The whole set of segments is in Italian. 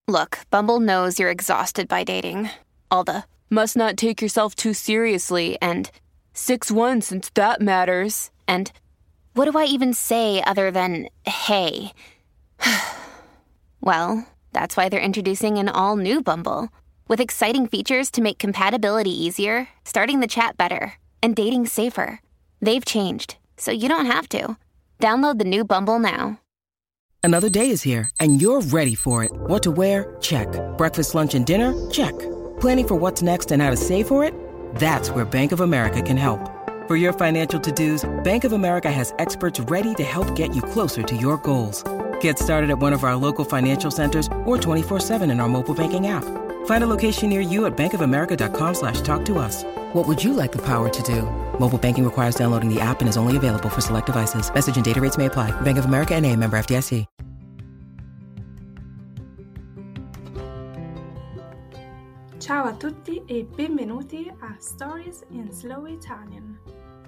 Look, Bumble knows you're exhausted by dating. All the must not take yourself too seriously and 6'1" since that matters. And what do I even say other than hey? Well, that's why they're introducing an all-new Bumble with exciting features to make compatibility easier, starting the chat better, and dating safer. They've changed, so you don't have to. Download the new Bumble now. Another day is here, and you're ready for it. What to wear? Check. Breakfast, lunch, and dinner? Check. Planning for what's next and how to save for it? That's where Bank of America can help. For your financial to-dos, Bank of America has experts ready to help get you closer to your goals. Get started at one of our local financial centers or 24/7 in our mobile banking app. Find a location near you at bankofamerica.com/talktous. What would you like the power to do? Mobile banking requires downloading the app and is only available for select devices. Message and data rates may apply. Bank of America N.A., member FDIC. Ciao a tutti e benvenuti a Stories in Slow Italian.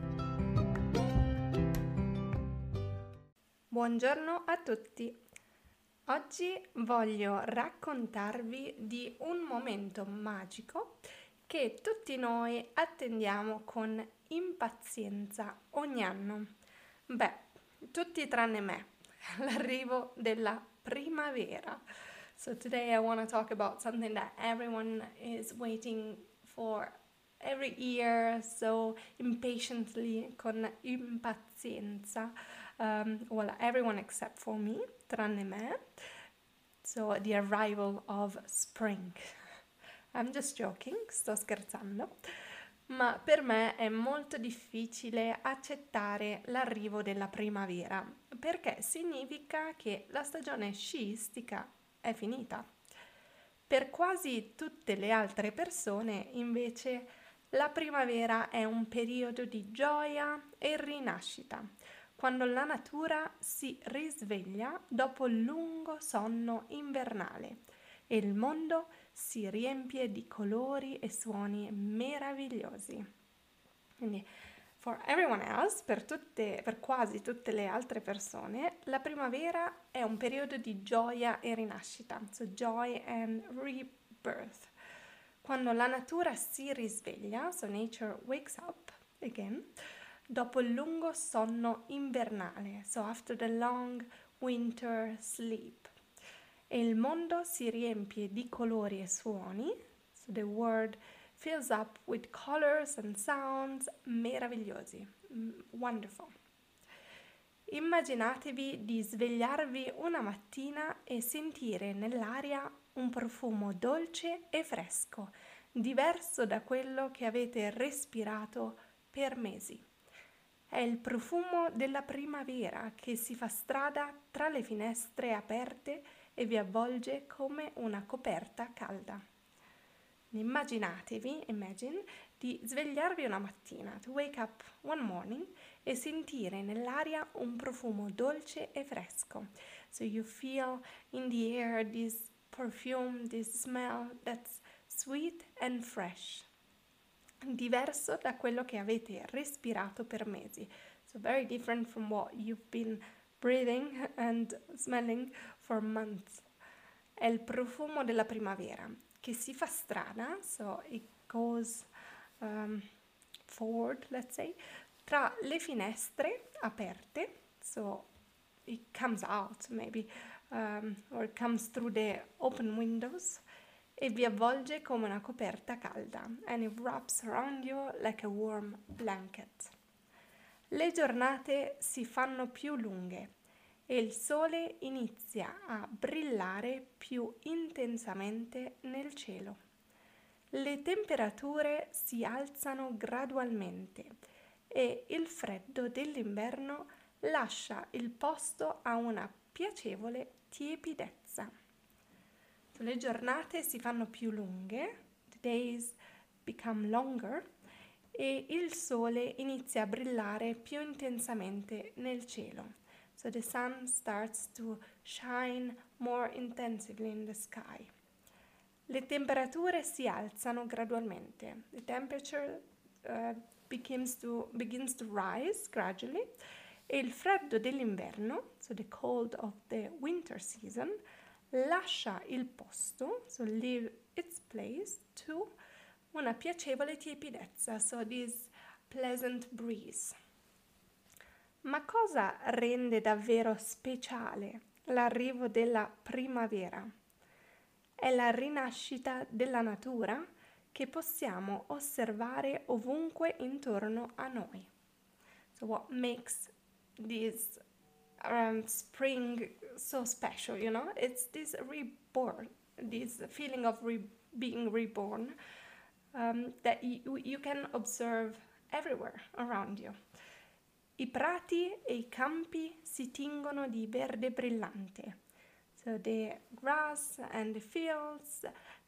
Buongiorno a tutti. Oggi voglio raccontarvi di un momento magico che tutti noi attendiamo con impazienza ogni anno. Beh, tutti tranne me, l'arrivo della primavera. So today I want to talk about something that everyone is waiting for every year, so impatiently, con impazienza. Well, everyone except for me, tranne me. So the arrival of spring. I'm just joking, sto scherzando. Ma per me è molto difficile accettare l'arrivo della primavera, perché significa che la stagione sciistica è finita. Per quasi tutte le altre persone, invece, la primavera è un periodo di gioia e rinascita, quando la natura si risveglia dopo il lungo sonno invernale e il mondo si riempie di colori e suoni meravigliosi. Quindi, for everyone else, per quasi tutte le altre persone, la primavera è un periodo di gioia e rinascita, so joy and rebirth. Quando la natura si risveglia, so nature wakes up again, dopo il lungo sonno invernale, so after the long winter sleep. E il mondo si riempie di colori e suoni, so the world fills up with colors and sounds meravigliosi, wonderful. Immaginatevi di svegliarvi una mattina e sentire nell'aria un profumo dolce e fresco, diverso da quello che avete respirato per mesi. È il profumo della primavera che si fa strada tra le finestre aperte e vi avvolge come una coperta calda. Imagine, di svegliarvi una mattina, to wake up one morning, e sentire nell'aria un profumo dolce e fresco. So you feel in the air this perfume, this smell that's sweet and fresh. Diverso da quello che avete respirato per mesi. So very different from what you've been breathing and smelling for months. È il profumo della primavera che si fa strada, so it goes forward, let's say, tra le finestre aperte, so it comes out maybe, or it comes through the open windows, e vi avvolge come una coperta calda, and it wraps around you like a warm blanket. Le giornate si fanno più lunghe e il sole inizia a brillare più intensamente nel cielo. Le temperature si alzano gradualmente e il freddo dell'inverno lascia il posto a una piacevole tiepidezza. Le giornate si fanno più lunghe, the days become longer, e il sole inizia a brillare più intensamente nel cielo. So the sun starts to shine more intensively in the sky. Le temperature si alzano gradualmente. The temperature begins to rise gradually. E il freddo dell'inverno, so the cold of the winter season, lascia il posto, so leave its place, to una piacevole tiepidezza, so this pleasant breeze. Ma cosa rende davvero speciale l'arrivo della primavera? È la rinascita della natura che possiamo osservare ovunque intorno a noi. So what makes this spring so special, It's this reborn, this feeling of being reborn that you can observe everywhere around you. I prati e i campi si tingono di verde brillante. So the grass and the fields,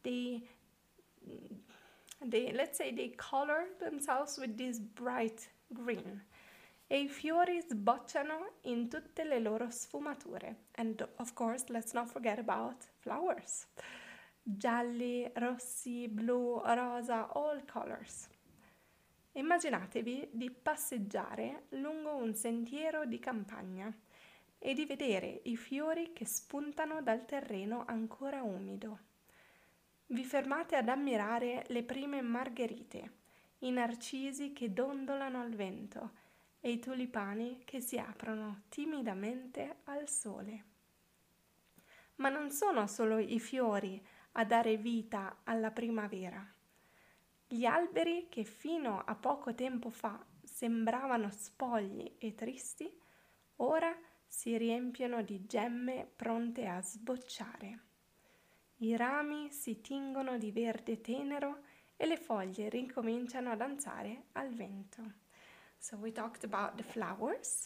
let's say they color themselves with this bright green. E i fiori sbocciano in tutte le loro sfumature. And of course, let's not forget about flowers. Gialli, rossi, blu, rosa, all colors. Immaginatevi di passeggiare lungo un sentiero di campagna e di vedere i fiori che spuntano dal terreno ancora umido. Vi fermate ad ammirare le prime margherite, i narcisi che dondolano al vento e i tulipani che si aprono timidamente al sole. Ma non sono solo i fiori a dare vita alla primavera. Gli alberi che fino a poco tempo fa sembravano spogli e tristi, ora si riempiono di gemme pronte a sbocciare. I rami si tingono di verde tenero e le foglie ricominciano a danzare al vento. So we talked about the flowers.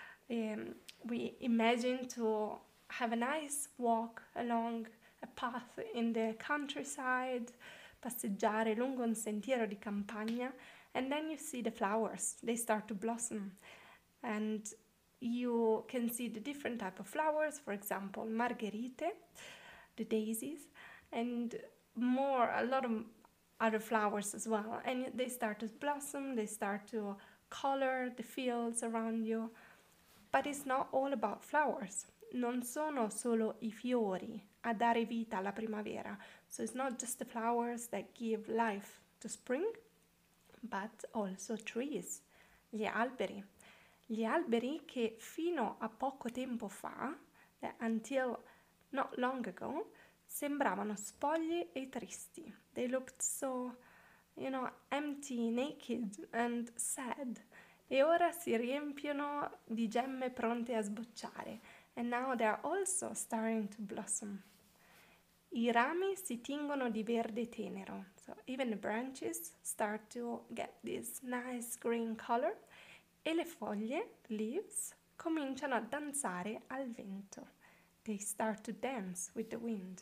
We imagine to have a nice walk along a path in the countryside, passeggiare lungo un sentiero di campagna, and then you see the flowers. They start to blossom. And you can see the different type of flowers, for example, margherite, the daisies, and a lot of other flowers as well. And they start to blossom, they start to color the fields around you. But it's not all about flowers. Non sono solo i fiori a dare vita alla primavera. So it's not just the flowers that give life to spring, but also trees, gli alberi. Gli alberi che fino a poco tempo fa, until not long ago, sembravano spogli e tristi. They looked so, empty, naked and sad. E ora si riempiono di gemme pronte a sbocciare. And now they are also starting to blossom. I rami si tingono di verde tenero. So even the branches start to get this nice green color. E le foglie, leaves, cominciano a danzare al vento. They start to dance with the wind.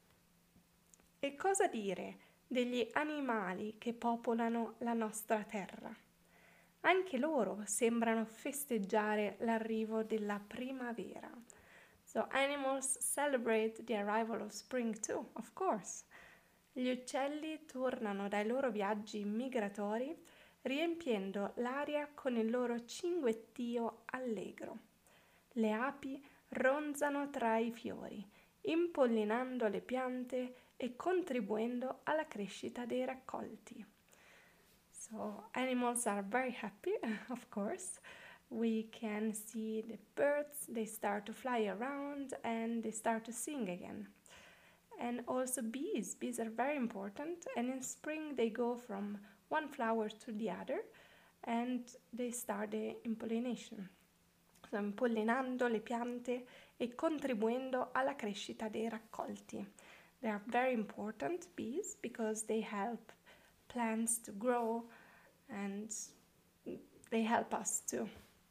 E cosa dire degli animali che popolano la nostra terra? Anche loro sembrano festeggiare l'arrivo della primavera. So animals celebrate the arrival of spring too, of course. Gli uccelli tornano dai loro viaggi migratori riempiendo l'aria con il loro cinguettio allegro. Le api ronzano tra i fiori, impollinando le piante e contribuendo alla crescita dei raccolti. So animals are very happy, of course. We can see the birds, they start to fly around and they start to sing again. And also bees. Bees are very important, and in spring they go from one flower to the other and they start the impollination. So impollinando le piante e contribuendo alla crescita dei raccolti. They are very important, bees, because they help plants to grow and they help us too.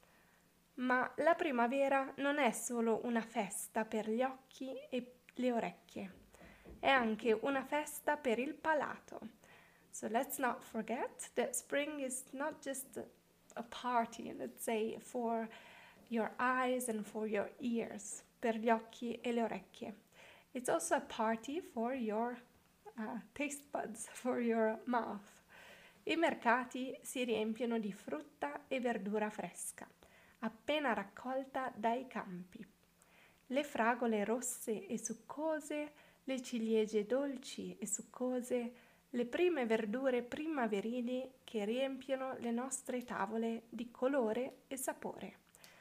Ma la primavera non è solo una festa per gli occhi e le orecchie, è anche una festa per il palato. So let's not forget that spring is not just a party, let's say, for your eyes and for your ears, per gli occhi e le orecchie. It's also a party for your taste buds, for your mouth. I mercati si riempiono di frutta e verdura fresca, appena raccolta dai campi. le fragole rosse e succose, le ciliegie dolci e succose, le prime verdure primaverili che riempiono le nostre tavole di colore e sapore.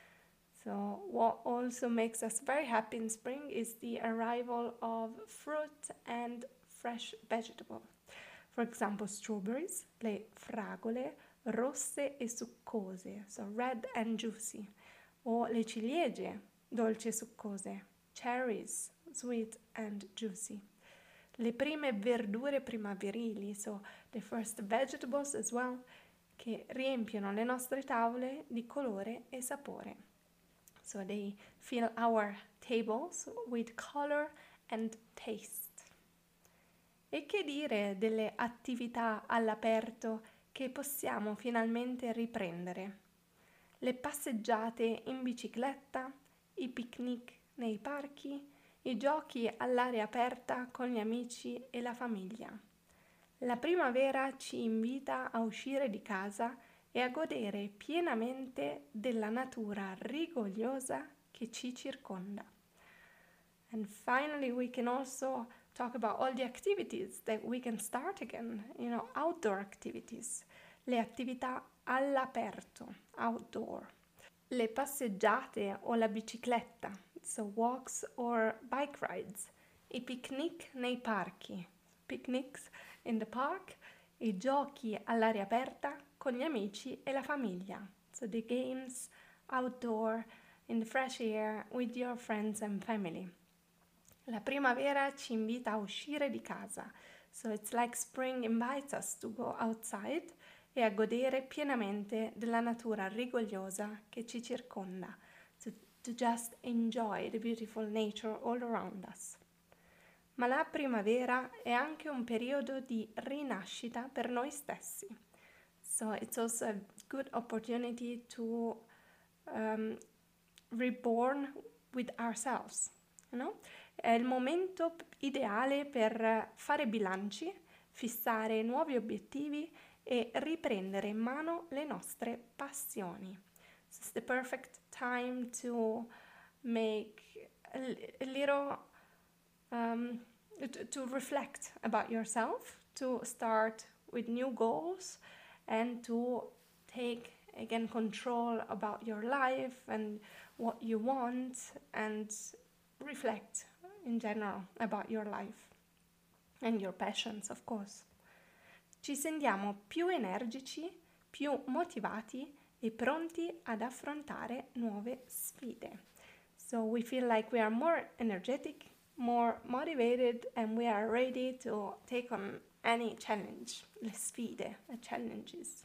So what also makes us very happy in spring is the arrival of fruit and fresh vegetable. For example, strawberries, le fragole rosse e succose, so red and juicy, o le ciliegie, dolci e succose, cherries, sweet and juicy. Le prime verdure primaverili, so the first vegetables as well, che riempiono le nostre tavole di colore e sapore. So they fill our tables with color and taste. E che dire delle attività all'aperto che possiamo finalmente riprendere? Le passeggiate in bicicletta, i picnic nei parchi, i giochi all'aria aperta con gli amici e la famiglia. La primavera ci invita a uscire di casa e a godere pienamente della natura rigogliosa che ci circonda. And finally, we can also talk about all the activities that we can start again, outdoor activities, le attività all'aperto, outdoor, le passeggiate o la bicicletta, so walks or bike rides, i picnic nei parchi, picnics in the park, i giochi all'aria aperta con gli amici e la famiglia, so the games outdoor in the fresh air with your friends and family. La primavera ci invita a uscire di casa, so it's like spring invites us to go outside e a godere pienamente della natura rigogliosa che ci circonda, to just enjoy the beautiful nature all around us. Ma la primavera è anche un periodo di rinascita per noi stessi. So it's also a good opportunity to reborn with ourselves, È il momento ideale per fare bilanci, fissare nuovi obiettivi e riprendere in mano le nostre passioni. So it's the perfect time to make a little to reflect about yourself, to start with new goals and to take again control about your life and what you want and reflect in general about your life and your passions, of course. Ci sentiamo più energici, più motivati e pronti ad affrontare nuove sfide. So we feel like we are more energetic, more motivated, and we are ready to take on any challenge, le sfide, the challenges.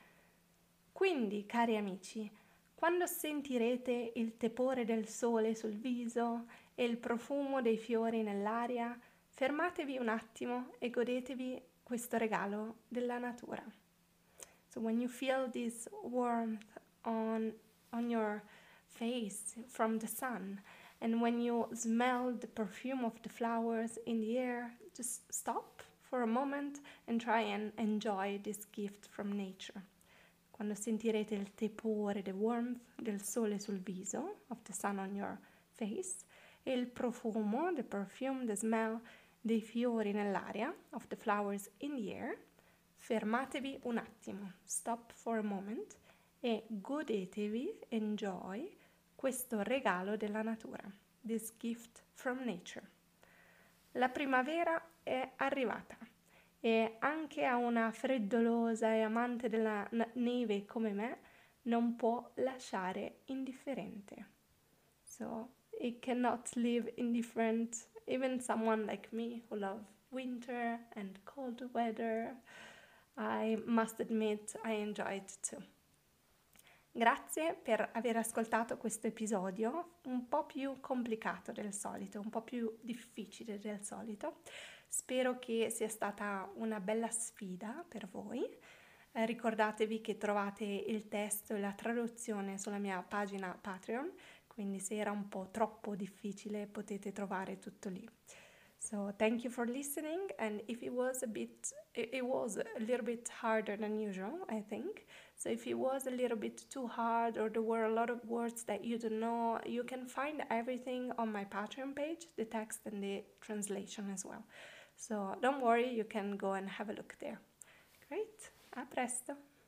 Quindi, cari amici, quando sentirete il tepore del sole sul viso e il profumo dei fiori nell'aria, fermatevi un attimo e godetevi questo regalo della natura. So when you feel this warmth on your face from the sun, and when you smell the perfume of the flowers in the air, just stop for a moment and try and enjoy this gift from nature. Quando sentirete il tepore, the warmth del sole sul viso, of the sun on your face, e il profumo, the perfume, the smell dei fiori nell'aria, of the flowers in the air, fermatevi un attimo, stop for a moment, e godetevi, enjoy, questo regalo della natura, this gift from nature. La primavera è arrivata e anche a una freddolosa e amante della neve come me non può lasciare indifferente. So it cannot leave indifferent even someone like me who love winter and cold weather. I must admit I enjoy it too. Grazie per aver ascoltato questo episodio, un po' più complicato del solito, un po' più difficile del solito. Spero che sia stata una bella sfida per voi. Ricordatevi che trovate il testo e la traduzione sulla mia pagina Patreon, quindi se era un po' troppo difficile potete trovare tutto lì. So thank you for listening, and if it was a little bit harder than usual, I think. So if it was a little bit too hard or there were a lot of words that you don't know, you can find everything on my Patreon page, the text and the translation as well. So don't worry, you can go and have a look there. Great, a presto!